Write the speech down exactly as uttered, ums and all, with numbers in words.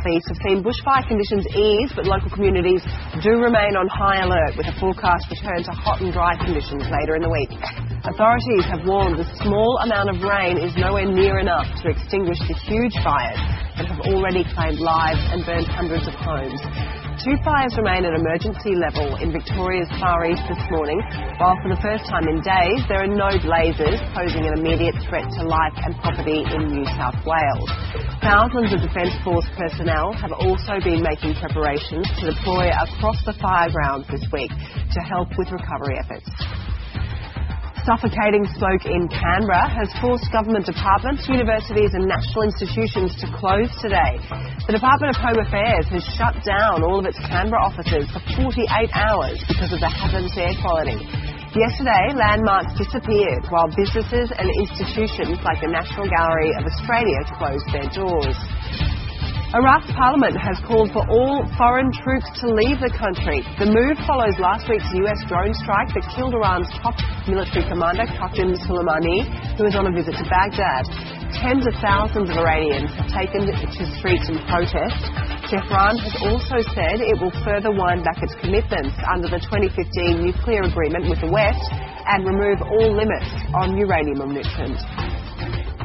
southeast have seen bushfire conditions ease, but local communities do remain on high alert with a forecast return to hot and dry conditions later in the week. Authorities have warned the small amount of rain is nowhere near enough to extinguish the huge fires that have already claimed lives and burned hundreds of homes. Two fires remain at emergency level in Victoria's Far East this morning, while for the first time in days there are no blazes posing an immediate threat to life and property in New South Wales. Thousands of Defence Force personnel have also been making preparations to deploy across the fire grounds this week to help with recovery efforts. Suffocating smoke in Canberra has forced government departments, universities and national institutions to close today. The Department of Home Affairs has shut down all of its Canberra offices for forty-eight hours because of the hazardous air quality. Yesterday, landmarks disappeared while businesses and institutions like the National Gallery of Australia closed their doors. Iraq's parliament has called for all foreign troops to leave the country. The move follows last week's U S drone strike that killed Iran's top military commander, Qasem Soleimani, who was on a visit to Baghdad. Tens of thousands of Iranians have taken to streets in protest. Tehran has also said it will further wind back its commitments under the twenty fifteen nuclear agreement with the West and remove all limits on uranium enrichment.